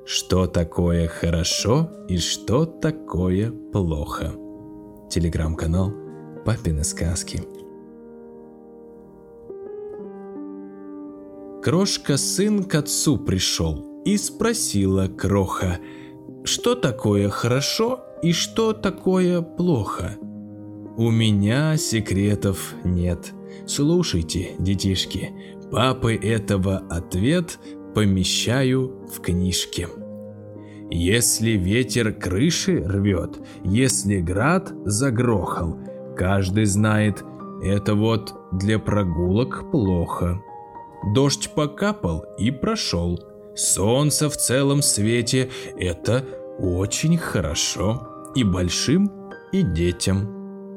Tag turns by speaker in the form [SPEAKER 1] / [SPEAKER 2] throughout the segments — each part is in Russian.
[SPEAKER 1] Что такое хорошо и что такое плохо? Телеграм-канал «Папины сказки». Крошка-сын к отцу пришел и спросила кроха: «Что такое хорошо и что такое плохо?» «У меня секретов нет. Слушайте, детишки, папы этого ответ помещаю в книжке. Если ветер крыши рвет, если град загрохал, каждый знает, это вот для прогулок плохо. Дождь покапал и прошел, солнце в целом свете – это очень хорошо и большим, и детям.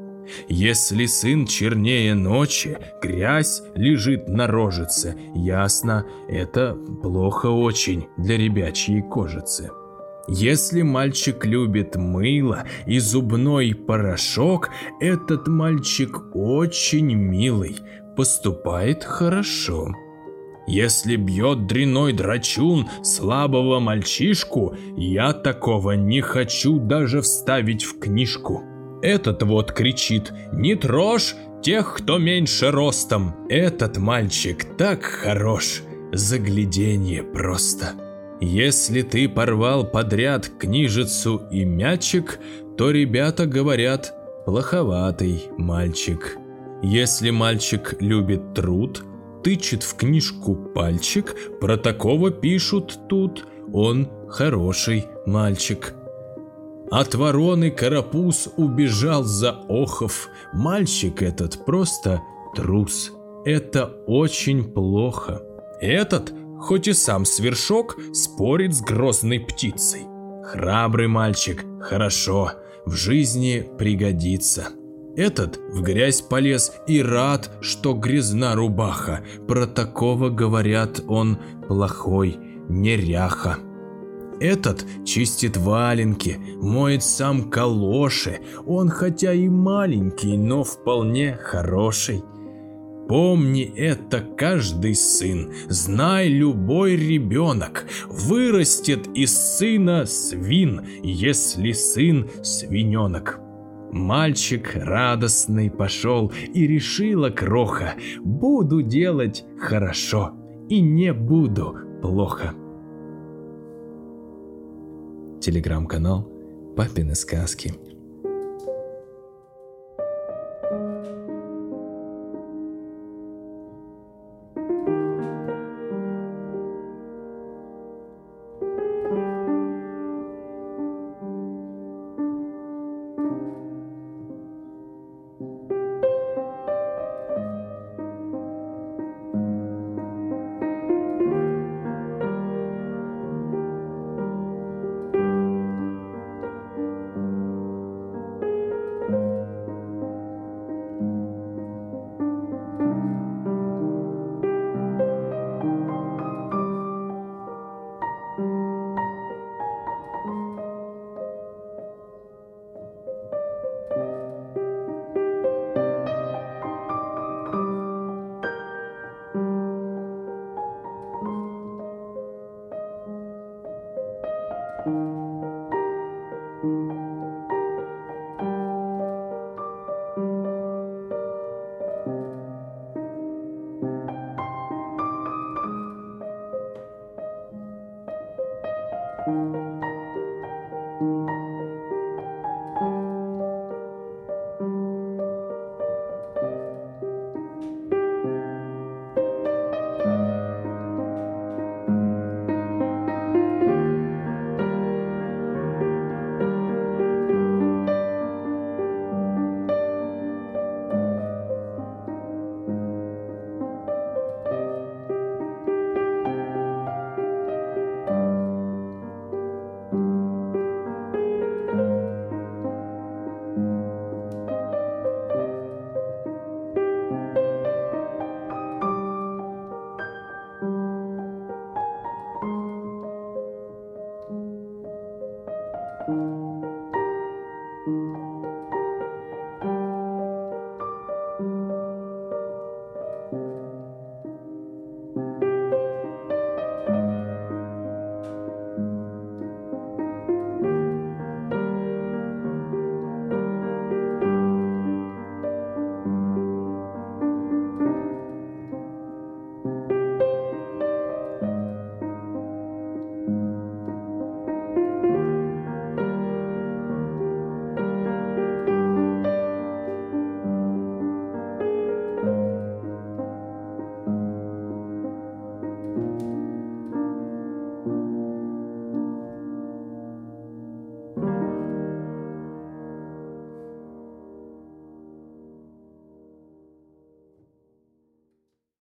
[SPEAKER 1] Если сын чернее ночи, грязь лежит на рожице, ясно, это плохо очень для ребячьей кожицы. Если мальчик любит мыло и зубной порошок, этот мальчик очень милый, поступает хорошо. Если бьет дряной драчун слабого мальчишку, я такого не хочу даже вставить в книжку. Этот вот кричит: «Не трожь тех, кто меньше ростом!» Этот мальчик так хорош, загляденье просто. Если ты порвал подряд книжицу и мячик, то ребята говорят: плоховатый мальчик. Если мальчик любит труд, тычет в книжку пальчик, про такого пишут тут: он хороший мальчик. От вороны карапуз убежал заохов, мальчик этот просто трус. Это очень плохо. Этот, хоть и сам свершок, спорит с грозной птицей. Храбрый мальчик, хорошо, в жизни пригодится. Этот в грязь полез и рад, что грязна рубаха. Про такого говорят: он плохой, неряха. Этот чистит валенки, моет сам калоши. Он хотя и маленький, но вполне хороший. Помни это, каждый сын, знай, любой ребенок вырастет из сына свин, если сын свиненок. Мальчик радостный пошел, и решила кроха: буду делать хорошо и не буду плохо. Телеграм-канал «Папины сказки».
[SPEAKER 2] Thank you.